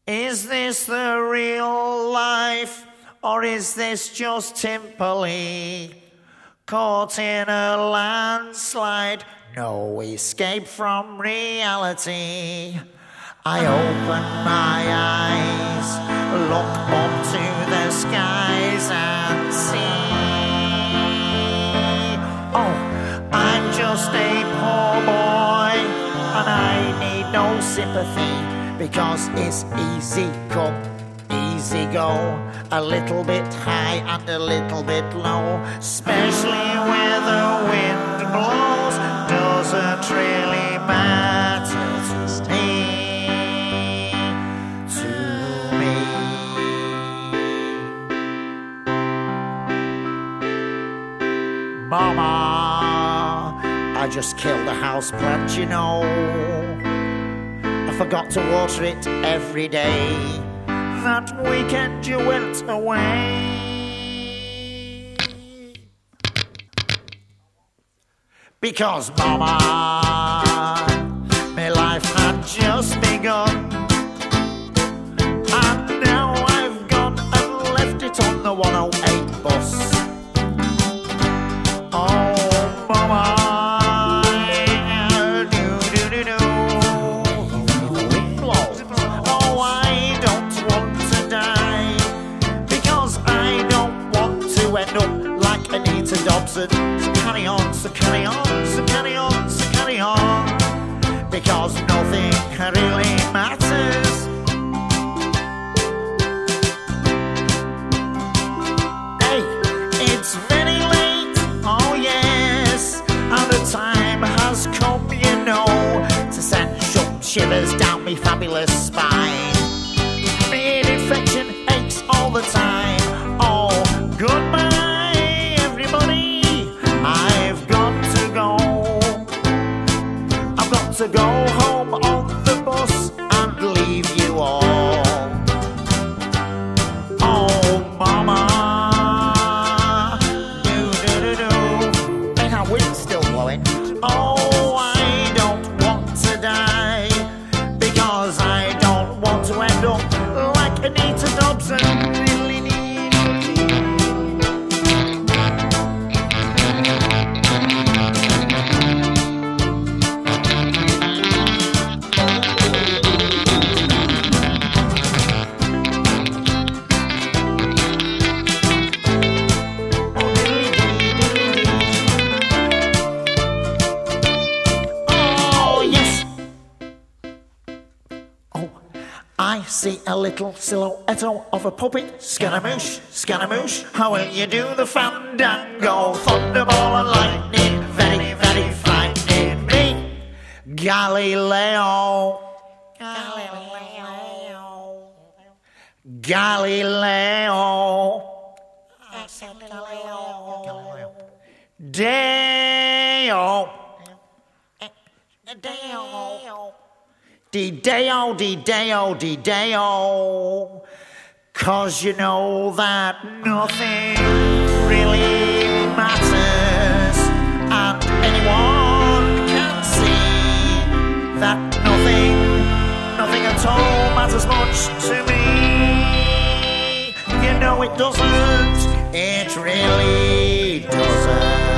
Is this the real life, or is this just Timperley? Caught in a landslide, no escape from reality. I open my eyes, look up to the skies and see. Oh, I'm just a poor boy, and I need no sympathy, because it's easy come, easy go, a little bit high and a little bit low, especially where the wind blows, doesn't really matter to me. Mama, I just killed a house plant, you know. I forgot to water it every day. That weekend you went away. Because, Mama, my life had just begun, and now I've gone and left it on the 108 bus. Oh, Mama. End up like Anita Dobson. So carry on, so carry on, so carry on, so carry on, because nothing really matters. Hey, it's very late, oh yes, and the time has come, you know, to send shivers down me fabulous spine. Me infection aches all the time. Oh, goodbye. To go home on the bus and leave you all. Oh, Mama, do. Ain't our wind still blowing? Oh, I don't want to die, because I don't want to end up like Anita Dobson. I see a little silhouette of a puppet. Scaramouche, Scaramouche, how will you do the fandango? Thunderball and lightning, very, very frightening me. Galileo, Galileo, Galileo, I said Galileo, Deo, Deo. Deo, Deo, Deo, 'cause you know that nothing really matters, and anyone can see that nothing at all matters much to me. You know it doesn't, it really doesn't.